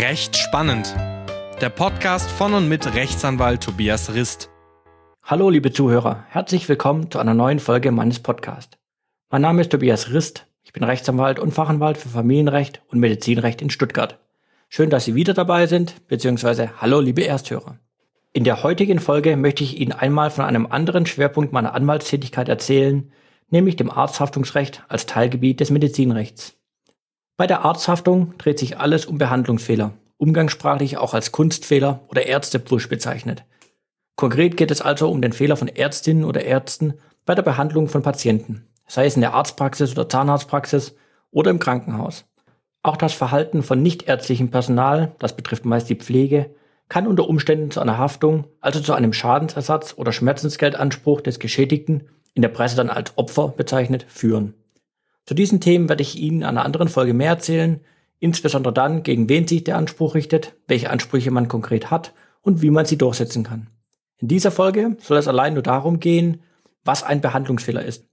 Recht spannend. Der Podcast von und mit Rechtsanwalt Tobias Rist. Hallo liebe Zuhörer, herzlich willkommen zu einer neuen Folge meines Podcasts. Mein Name ist Tobias Rist, ich bin Rechtsanwalt und Fachanwalt für Familienrecht und Medizinrecht in Stuttgart. Schön, dass Sie wieder dabei sind, beziehungsweise hallo liebe Ersthörer. In der heutigen Folge möchte ich Ihnen einmal von einem anderen Schwerpunkt meiner Anwaltstätigkeit erzählen, nämlich dem Arzthaftungsrecht als Teilgebiet des Medizinrechts. Bei der Arzthaftung dreht sich alles um Behandlungsfehler, umgangssprachlich auch als Kunstfehler oder Ärztepfusch bezeichnet. Konkret geht es also um den Fehler von Ärztinnen oder Ärzten bei der Behandlung von Patienten, sei es in der Arztpraxis oder Zahnarztpraxis oder im Krankenhaus. Auch das Verhalten von nichtärztlichem Personal, das betrifft meist die Pflege, kann unter Umständen zu einer Haftung, also zu einem Schadensersatz oder Schmerzensgeldanspruch des Geschädigten, in der Presse dann als Opfer bezeichnet, führen. Zu diesen Themen werde ich Ihnen in einer anderen Folge mehr erzählen, insbesondere dann, gegen wen sich der Anspruch richtet, welche Ansprüche man konkret hat und wie man sie durchsetzen kann. In dieser Folge soll es allein nur darum gehen, was ein Behandlungsfehler ist.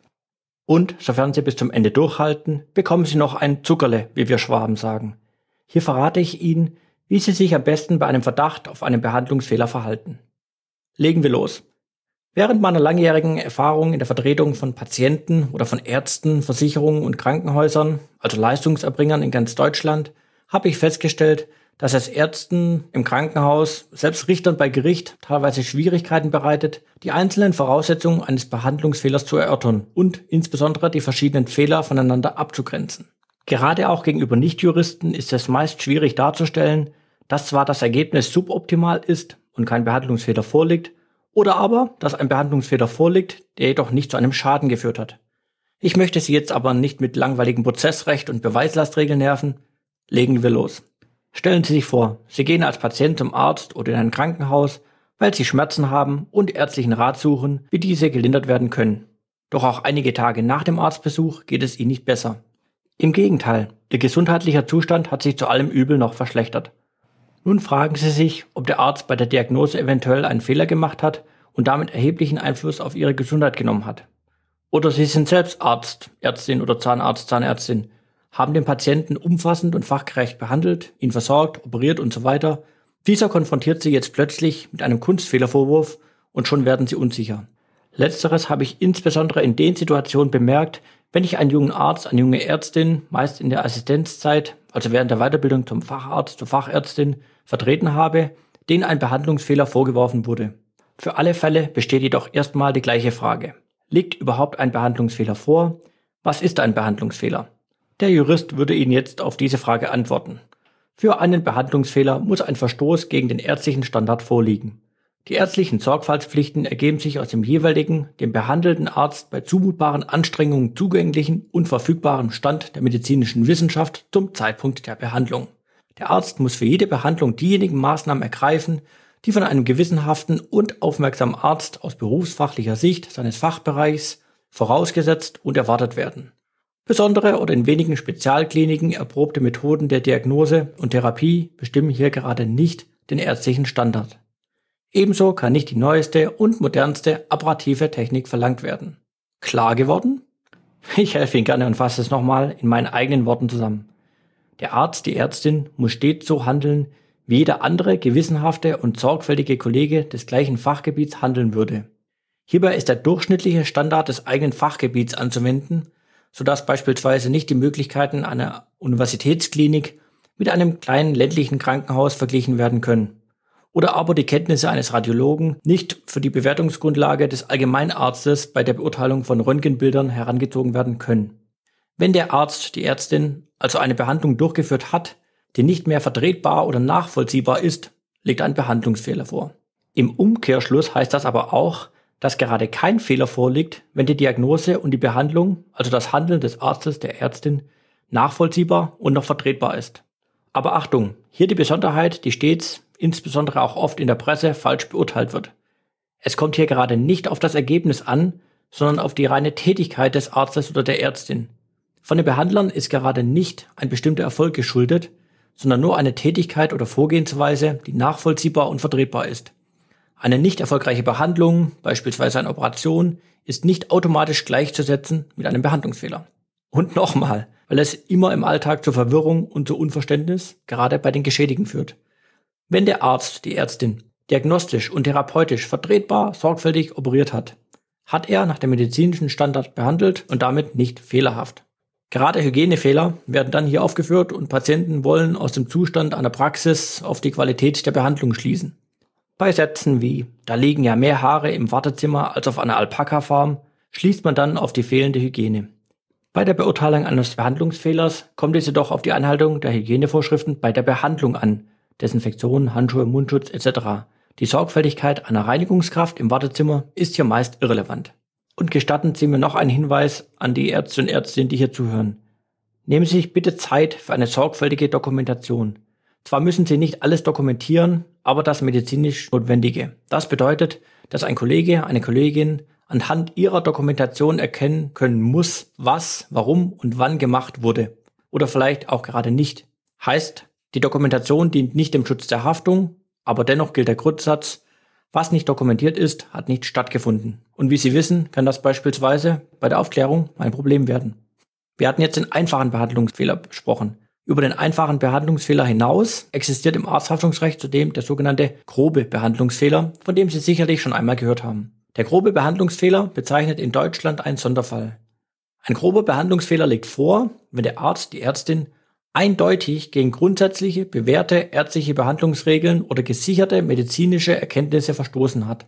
Und, sofern Sie bis zum Ende durchhalten, bekommen Sie noch ein Zuckerle, wie wir Schwaben sagen. Hier verrate ich Ihnen, wie Sie sich am besten bei einem Verdacht auf einen Behandlungsfehler verhalten. Legen wir los. Während meiner langjährigen Erfahrung in der Vertretung von Patienten oder von Ärzten, Versicherungen und Krankenhäusern, also Leistungserbringern in ganz Deutschland, habe ich festgestellt, dass es Ärzten im Krankenhaus, selbst Richtern bei Gericht, teilweise Schwierigkeiten bereitet, die einzelnen Voraussetzungen eines Behandlungsfehlers zu erörtern und insbesondere die verschiedenen Fehler voneinander abzugrenzen. Gerade auch gegenüber Nichtjuristen ist es meist schwierig darzustellen, dass zwar das Ergebnis suboptimal ist und kein Behandlungsfehler vorliegt, oder aber, dass ein Behandlungsfehler vorliegt, der jedoch nicht zu einem Schaden geführt hat. Ich möchte Sie jetzt aber nicht mit langweiligem Prozessrecht und Beweislastregeln nerven. Legen wir los. Stellen Sie sich vor, Sie gehen als Patient zum Arzt oder in ein Krankenhaus, weil Sie Schmerzen haben und ärztlichen Rat suchen, wie diese gelindert werden können. Doch auch einige Tage nach dem Arztbesuch geht es Ihnen nicht besser. Im Gegenteil, Ihr gesundheitlicher Zustand hat sich zu allem Übel noch verschlechtert. Nun fragen Sie sich, ob der Arzt bei der Diagnose eventuell einen Fehler gemacht hat und damit erheblichen Einfluss auf Ihre Gesundheit genommen hat. Oder Sie sind selbst Arzt, Ärztin oder Zahnarzt, Zahnärztin, haben den Patienten umfassend und fachgerecht behandelt, ihn versorgt, operiert und so weiter. Dieser konfrontiert Sie jetzt plötzlich mit einem Kunstfehlervorwurf und schon werden Sie unsicher. Letzteres habe ich insbesondere in den Situationen bemerkt, wenn ich einen jungen Arzt, eine junge Ärztin, meist in der Assistenzzeit, also während der Weiterbildung zum Facharzt, zur Fachärztin, vertreten habe, denen ein Behandlungsfehler vorgeworfen wurde. Für alle Fälle besteht jedoch erstmal die gleiche Frage. Liegt überhaupt ein Behandlungsfehler vor? Was ist ein Behandlungsfehler? Der Jurist würde Ihnen jetzt auf diese Frage antworten. Für einen Behandlungsfehler muss ein Verstoß gegen den ärztlichen Standard vorliegen. Die ärztlichen Sorgfaltspflichten ergeben sich aus dem jeweiligen, dem behandelnden Arzt bei zumutbaren Anstrengungen zugänglichen und verfügbaren Stand der medizinischen Wissenschaft zum Zeitpunkt der Behandlung. Der Arzt muss für jede Behandlung diejenigen Maßnahmen ergreifen, die von einem gewissenhaften und aufmerksamen Arzt aus berufsfachlicher Sicht seines Fachbereichs vorausgesetzt und erwartet werden. Besondere oder in wenigen Spezialkliniken erprobte Methoden der Diagnose und Therapie bestimmen hier gerade nicht den ärztlichen Standard. Ebenso kann nicht die neueste und modernste apparative Technik verlangt werden. Klar geworden? Ich helfe Ihnen gerne und fasse es nochmal in meinen eigenen Worten zusammen. Der Arzt, die Ärztin muss stets so handeln, wie jeder andere gewissenhafte und sorgfältige Kollege des gleichen Fachgebiets handeln würde. Hierbei ist der durchschnittliche Standard des eigenen Fachgebiets anzuwenden, sodass beispielsweise nicht die Möglichkeiten einer Universitätsklinik mit einem kleinen ländlichen Krankenhaus verglichen werden können. Oder aber die Kenntnisse eines Radiologen nicht für die Bewertungsgrundlage des Allgemeinarztes bei der Beurteilung von Röntgenbildern herangezogen werden können. Wenn der Arzt, die Ärztin also eine Behandlung durchgeführt hat, die nicht mehr vertretbar oder nachvollziehbar ist, liegt ein Behandlungsfehler vor. Im Umkehrschluss heißt das aber auch, dass gerade kein Fehler vorliegt, wenn die Diagnose und die Behandlung, also das Handeln des Arztes, der Ärztin, nachvollziehbar und noch vertretbar ist. Aber Achtung, hier die Besonderheit, die stets, insbesondere auch oft in der Presse, falsch beurteilt wird. Es kommt hier gerade nicht auf das Ergebnis an, sondern auf die reine Tätigkeit des Arztes oder der Ärztin. Von den Behandlern ist gerade nicht ein bestimmter Erfolg geschuldet, sondern nur eine Tätigkeit oder Vorgehensweise, die nachvollziehbar und vertretbar ist. Eine nicht erfolgreiche Behandlung, beispielsweise eine Operation, ist nicht automatisch gleichzusetzen mit einem Behandlungsfehler. Und nochmal, weil es immer im Alltag zur Verwirrung und zu Unverständnis, gerade bei den Geschädigten, führt. Wenn der Arzt, die Ärztin, diagnostisch und therapeutisch vertretbar sorgfältig operiert hat, hat er nach dem medizinischen Standard behandelt und damit nicht fehlerhaft. Gerade Hygienefehler werden dann hier aufgeführt und Patienten wollen aus dem Zustand einer Praxis auf die Qualität der Behandlung schließen. Bei Sätzen wie „Da liegen ja mehr Haare im Wartezimmer als auf einer Alpaka-Farm" schließt man dann auf die fehlende Hygiene. Bei der Beurteilung eines Behandlungsfehlers kommt es jedoch auf die Einhaltung der Hygienevorschriften bei der Behandlung an, Desinfektion, Handschuhe, Mundschutz etc. Die Sorgfältigkeit einer Reinigungskraft im Wartezimmer ist hier meist irrelevant. Und gestatten Sie mir noch einen Hinweis an die Ärzte und Ärztinnen, die hier zuhören. Nehmen Sie sich bitte Zeit für eine sorgfältige Dokumentation. Zwar müssen Sie nicht alles dokumentieren, aber das medizinisch Notwendige. Das bedeutet, dass ein Kollege, eine Kollegin anhand ihrer Dokumentation erkennen können muss, was, warum und wann gemacht wurde. Oder vielleicht auch gerade nicht. Heißt, die Dokumentation dient nicht dem Schutz der Haftung, aber dennoch gilt der Grundsatz: Was nicht dokumentiert ist, hat nicht stattgefunden. Und wie Sie wissen, kann das beispielsweise bei der Aufklärung ein Problem werden. Wir hatten jetzt den einfachen Behandlungsfehler besprochen. Über den einfachen Behandlungsfehler hinaus existiert im Arzthaftungsrecht zudem der sogenannte grobe Behandlungsfehler, von dem Sie sicherlich schon einmal gehört haben. Der grobe Behandlungsfehler bezeichnet in Deutschland einen Sonderfall. Ein grober Behandlungsfehler liegt vor, wenn der Arzt, die Ärztin eindeutig gegen grundsätzliche, bewährte ärztliche Behandlungsregeln oder gesicherte medizinische Erkenntnisse verstoßen hat.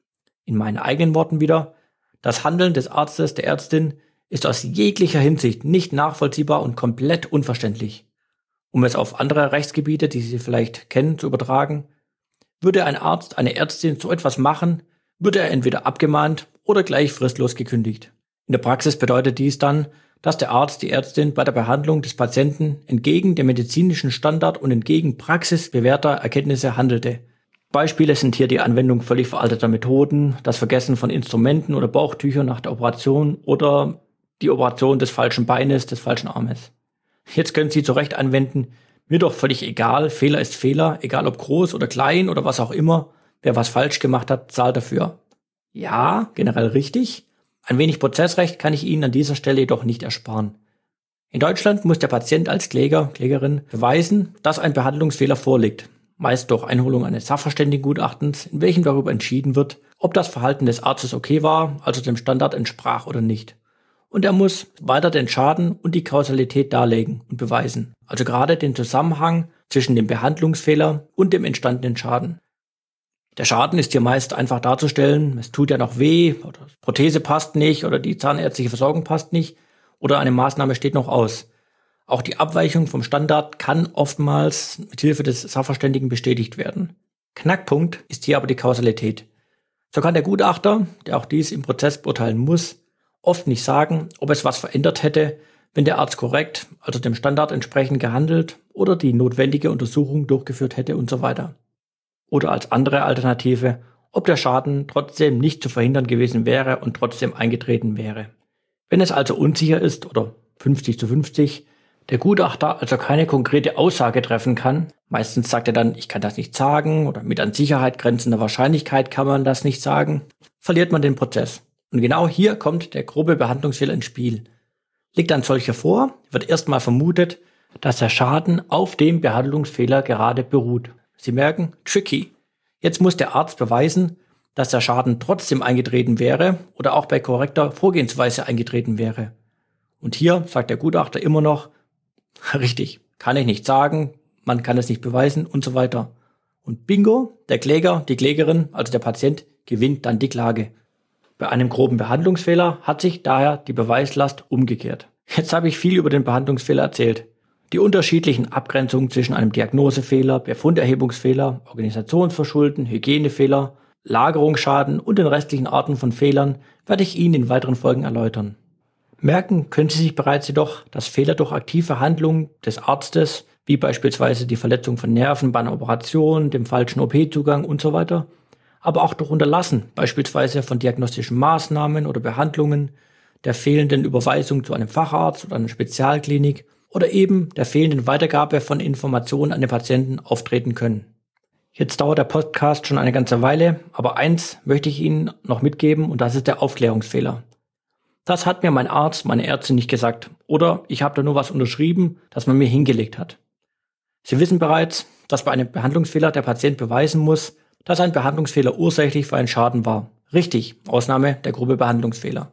In meinen eigenen Worten wieder: Das Handeln des Arztes, der Ärztin ist aus jeglicher Hinsicht nicht nachvollziehbar und komplett unverständlich. Um es auf andere Rechtsgebiete, die Sie vielleicht kennen, zu übertragen: Würde ein Arzt, eine Ärztin so etwas machen, würde er entweder abgemahnt oder gleich fristlos gekündigt. In der Praxis bedeutet dies dann, dass der Arzt, die Ärztin bei der Behandlung des Patienten entgegen dem medizinischen Standard und entgegen praxisbewährter Erkenntnisse handelte. Beispiele sind hier die Anwendung völlig veralteter Methoden, das Vergessen von Instrumenten oder Bauchtüchern nach der Operation oder die Operation des falschen Beines, des falschen Armes. Jetzt können Sie zu Recht anwenden: Mir doch völlig egal, Fehler ist Fehler, egal ob groß oder klein oder was auch immer, wer was falsch gemacht hat, zahlt dafür. Ja, generell richtig. Ein wenig Prozessrecht kann ich Ihnen an dieser Stelle jedoch nicht ersparen. In Deutschland muss der Patient als Kläger, Klägerin beweisen, dass ein Behandlungsfehler vorliegt, meist durch Einholung eines Sachverständigengutachtens, in welchem darüber entschieden wird, ob das Verhalten des Arztes okay war, also dem Standard entsprach oder nicht. Und er muss weiter den Schaden und die Kausalität darlegen und beweisen, also gerade den Zusammenhang zwischen dem Behandlungsfehler und dem entstandenen Schaden. Der Schaden ist hier meist einfach darzustellen: Es tut ja noch weh, oder die Prothese passt nicht, oder die zahnärztliche Versorgung passt nicht, oder eine Maßnahme steht noch aus. Auch die Abweichung vom Standard kann oftmals mit Hilfe des Sachverständigen bestätigt werden. Knackpunkt ist hier aber die Kausalität. So kann der Gutachter, der auch dies im Prozess beurteilen muss, oft nicht sagen, ob es was verändert hätte, wenn der Arzt korrekt, also dem Standard entsprechend gehandelt oder die notwendige Untersuchung durchgeführt hätte und so weiter. Oder als andere Alternative, ob der Schaden trotzdem nicht zu verhindern gewesen wäre und trotzdem eingetreten wäre. Wenn es also unsicher ist oder 50-50, der Gutachter also keine konkrete Aussage treffen kann, meistens sagt er dann: Ich kann das nicht sagen, oder mit an Sicherheit grenzender Wahrscheinlichkeit kann man das nicht sagen, verliert man den Prozess. Und genau hier kommt der grobe Behandlungsfehler ins Spiel. Liegt ein solcher vor, wird erstmal vermutet, dass der Schaden auf dem Behandlungsfehler gerade beruht. Sie merken, tricky. Jetzt muss der Arzt beweisen, dass der Schaden trotzdem eingetreten wäre oder auch bei korrekter Vorgehensweise eingetreten wäre. Und hier sagt der Gutachter immer noch: Richtig, kann ich nicht sagen, man kann es nicht beweisen und so weiter. Und bingo, der Kläger, die Klägerin, also der Patient, gewinnt dann die Klage. Bei einem groben Behandlungsfehler hat sich daher die Beweislast umgekehrt. Jetzt habe ich viel über den Behandlungsfehler erzählt. Die unterschiedlichen Abgrenzungen zwischen einem Diagnosefehler, Befunderhebungsfehler, Organisationsverschulden, Hygienefehler, Lagerungsschaden und den restlichen Arten von Fehlern werde ich Ihnen in weiteren Folgen erläutern. Merken können Sie sich bereits jedoch, dass Fehler durch aktive Handlungen des Arztes, wie beispielsweise die Verletzung von Nerven bei einer Operation, dem falschen OP-Zugang und so weiter, aber auch durch Unterlassen, beispielsweise von diagnostischen Maßnahmen oder Behandlungen, der fehlenden Überweisung zu einem Facharzt oder einer Spezialklinik oder eben der fehlenden Weitergabe von Informationen an den Patienten auftreten können. Jetzt dauert der Podcast schon eine ganze Weile, aber eins möchte ich Ihnen noch mitgeben, und das ist der Aufklärungsfehler. Das hat mir mein Arzt, meine Ärztin nicht gesagt oder ich habe da nur was unterschrieben, das man mir hingelegt hat. Sie wissen bereits, dass bei einem Behandlungsfehler der Patient beweisen muss, dass ein Behandlungsfehler ursächlich für einen Schaden war. Richtig, Ausnahme der grobe Behandlungsfehler.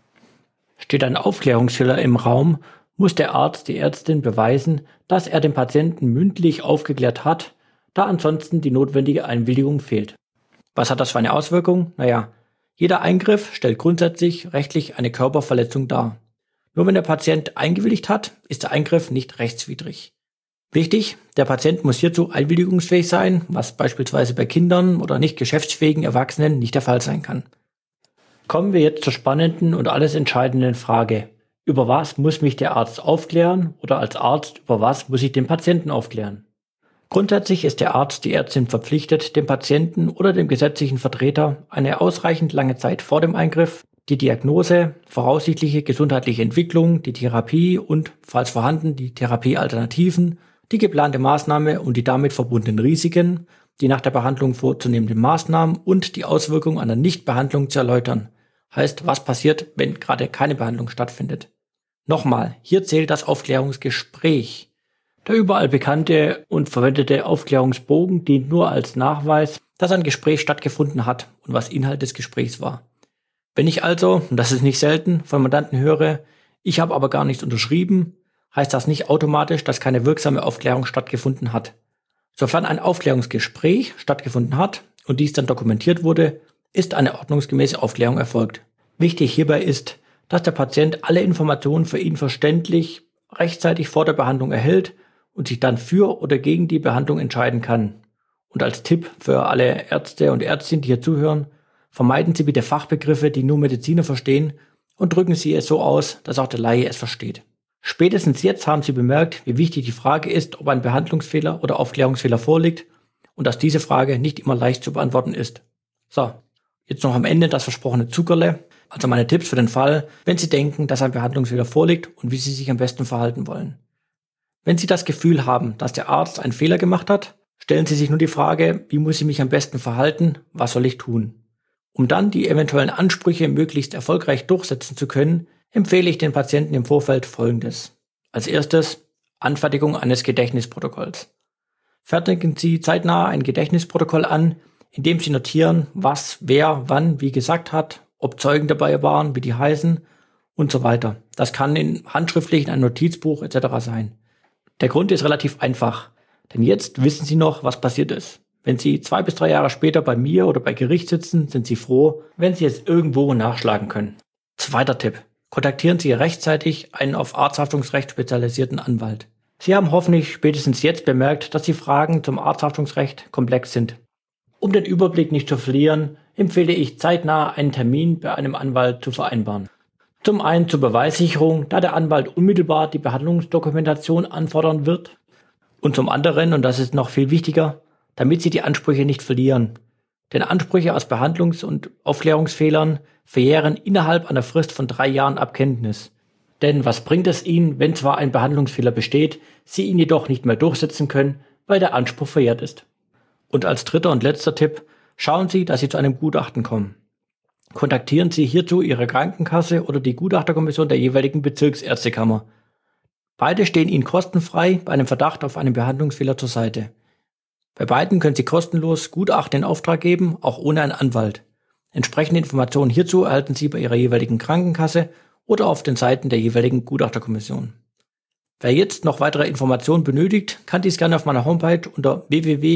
Steht ein Aufklärungsfehler im Raum, muss der Arzt, die Ärztin beweisen, dass er den Patienten mündlich aufgeklärt hat, da ansonsten die notwendige Einwilligung fehlt. Was hat das für eine Auswirkung? Naja, jeder Eingriff stellt grundsätzlich rechtlich eine Körperverletzung dar. Nur wenn der Patient eingewilligt hat, ist der Eingriff nicht rechtswidrig. Wichtig, der Patient muss hierzu einwilligungsfähig sein, was beispielsweise bei Kindern oder nicht geschäftsfähigen Erwachsenen nicht der Fall sein kann. Kommen wir jetzt zur spannenden und alles entscheidenden Frage. Über was muss mich der Arzt aufklären oder als Arzt, über was muss ich den Patienten aufklären? Grundsätzlich ist der Arzt, die Ärztin verpflichtet, dem Patienten oder dem gesetzlichen Vertreter eine ausreichend lange Zeit vor dem Eingriff die Diagnose, voraussichtliche gesundheitliche Entwicklung, die Therapie und, falls vorhanden, die Therapiealternativen, die geplante Maßnahme und die damit verbundenen Risiken, die nach der Behandlung vorzunehmenden Maßnahmen und die Auswirkungen einer Nichtbehandlung zu erläutern. Heißt, was passiert, wenn gerade keine Behandlung stattfindet. Nochmal, hier zählt das Aufklärungsgespräch. Der überall bekannte und verwendete Aufklärungsbogen dient nur als Nachweis, dass ein Gespräch stattgefunden hat und was Inhalt des Gesprächs war. Wenn ich also, und das ist nicht selten, von Mandanten höre, ich habe aber gar nichts unterschrieben, heißt das nicht automatisch, dass keine wirksame Aufklärung stattgefunden hat. Sofern ein Aufklärungsgespräch stattgefunden hat und dies dann dokumentiert wurde, ist eine ordnungsgemäße Aufklärung erfolgt. Wichtig hierbei ist, dass der Patient alle Informationen für ihn verständlich rechtzeitig vor der Behandlung erhält und sich dann für oder gegen die Behandlung entscheiden kann. Und als Tipp für alle Ärzte und Ärztinnen, die hier zuhören, vermeiden Sie bitte Fachbegriffe, die nur Mediziner verstehen, und drücken Sie es so aus, dass auch der Laie es versteht. Spätestens jetzt haben Sie bemerkt, wie wichtig die Frage ist, ob ein Behandlungsfehler oder Aufklärungsfehler vorliegt und dass diese Frage nicht immer leicht zu beantworten ist. So, jetzt noch am Ende das versprochene Zuckerle, also meine Tipps für den Fall, wenn Sie denken, dass ein Behandlungsfehler vorliegt und wie Sie sich am besten verhalten wollen. Wenn Sie das Gefühl haben, dass der Arzt einen Fehler gemacht hat, stellen Sie sich nur die Frage, wie muss ich mich am besten verhalten, was soll ich tun? Um dann die eventuellen Ansprüche möglichst erfolgreich durchsetzen zu können, empfehle ich den Patienten im Vorfeld Folgendes. Als erstes Anfertigung eines Gedächtnisprotokolls. Fertigen Sie zeitnah ein Gedächtnisprotokoll an, in dem Sie notieren, was, wer, wann, wie gesagt hat, ob Zeugen dabei waren, wie die heißen und so weiter. Das kann handschriftlich in einem Notizbuch etc. sein. Der Grund ist relativ einfach, denn jetzt wissen Sie noch, was passiert ist. Wenn Sie 2 bis 3 Jahre später bei mir oder bei Gericht sitzen, sind Sie froh, wenn Sie es irgendwo nachschlagen können. Zweiter Tipp. Kontaktieren Sie rechtzeitig einen auf Arzthaftungsrecht spezialisierten Anwalt. Sie haben hoffentlich spätestens jetzt bemerkt, dass die Fragen zum Arzthaftungsrecht komplex sind. Um den Überblick nicht zu verlieren, empfehle ich zeitnah einen Termin bei einem Anwalt zu vereinbaren. Zum einen zur Beweissicherung, da der Anwalt unmittelbar die Behandlungsdokumentation anfordern wird. Und zum anderen, und das ist noch viel wichtiger, damit Sie die Ansprüche nicht verlieren. Denn Ansprüche aus Behandlungs- und Aufklärungsfehlern verjähren innerhalb einer Frist von 3 Jahren ab Kenntnis. Denn was bringt es Ihnen, wenn zwar ein Behandlungsfehler besteht, Sie ihn jedoch nicht mehr durchsetzen können, weil der Anspruch verjährt ist? Und als dritter und letzter Tipp, schauen Sie, dass Sie zu einem Gutachten kommen. Kontaktieren Sie hierzu Ihre Krankenkasse oder die Gutachterkommission der jeweiligen Bezirksärztekammer. Beide stehen Ihnen kostenfrei bei einem Verdacht auf einen Behandlungsfehler zur Seite. Bei beiden können Sie kostenlos Gutachten in Auftrag geben, auch ohne einen Anwalt. Entsprechende Informationen hierzu erhalten Sie bei Ihrer jeweiligen Krankenkasse oder auf den Seiten der jeweiligen Gutachterkommission. Wer jetzt noch weitere Informationen benötigt, kann dies gerne auf meiner Homepage unter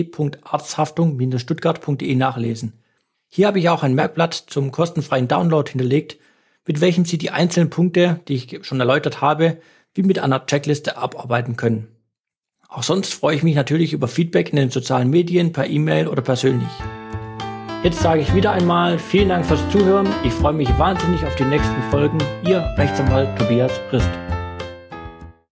www.arzthaftung-stuttgart.de nachlesen. Hier habe ich auch ein Merkblatt zum kostenfreien Download hinterlegt, mit welchem Sie die einzelnen Punkte, die ich schon erläutert habe, wie mit einer Checkliste abarbeiten können. Auch sonst freue ich mich natürlich über Feedback in den sozialen Medien, per E-Mail oder persönlich. Jetzt sage ich wieder einmal vielen Dank fürs Zuhören. Ich freue mich wahnsinnig auf die nächsten Folgen. Ihr Rechtsanwalt Tobias Rist.